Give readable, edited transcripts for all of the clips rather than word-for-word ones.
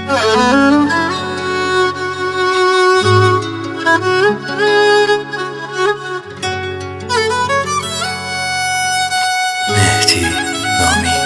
Mehdi Nami.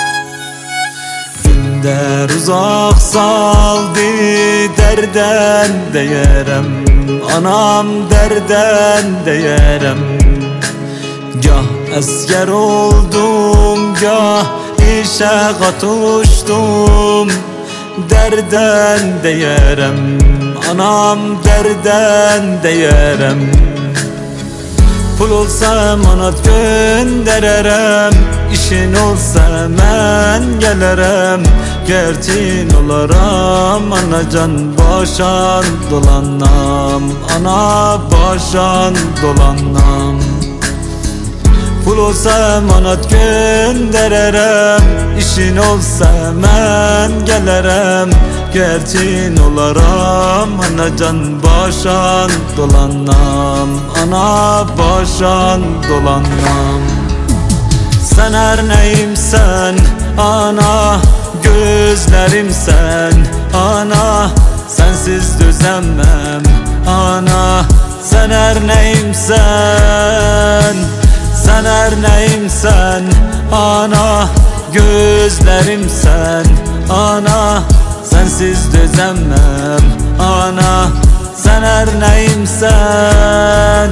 Günler uzak saldı, derden deyərəm, anam derden deyərəm. Gah əskər oldum, gah işə qatışdım, derden deyərəm, anam derden deyərəm. Pul olsa manat göndererem, işin olsa mən gələrəm. Gerçin olaram, anacan başan dolanam, ana başan dolanam. Pul olsa manat göndererem, işin olsa mən gələrəm. Gerçin olaram, anacan başan dolanam, ana başan dolanam. Sen her neyimsen ana, gözlerimsen ana, sensiz düzenmem ana. Sen her neyimsen, sen her neyimsen ana, gözlerimsen ana, sensiz düzenmem ana. Sen her neyimsen.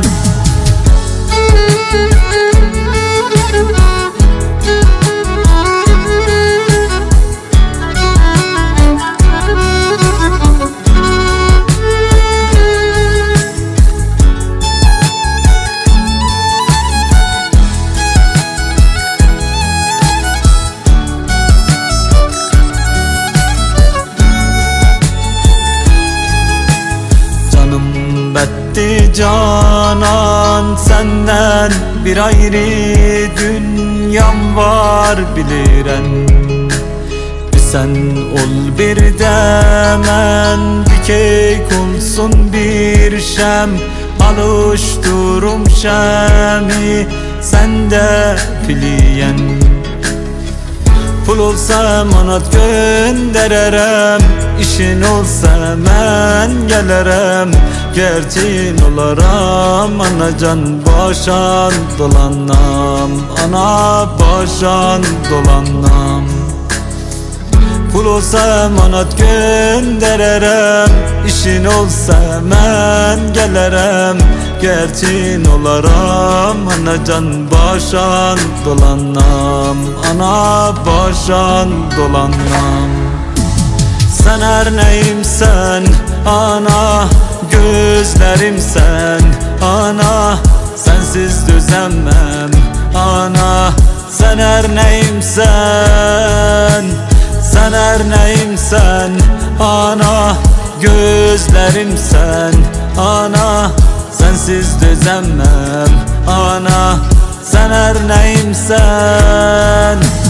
Canan, senden bir ayrı dünyam var bilirem. Bir sen ol bir de men, bir keyk olsun bir şem. Alıştırım şemi sende filiyen. Pul olsa manat göndererem, işin olsa mən gələrəm. Gerçin olaram, anacan başan dolanam, ana başan dolanam. Pul olsa manat göndererem, işin olsa mən gələrəm. Gerçin olaram, anacan başan dolanam, ana başan dolanam. Sen her neyimsen ana, gözlerimsen ana, sensiz düzenmem ana. Sen her neyimsen, sen her neyimsen ana, gözlerimsen ana, sensiz düzenmem ana. Sen her neyimsen.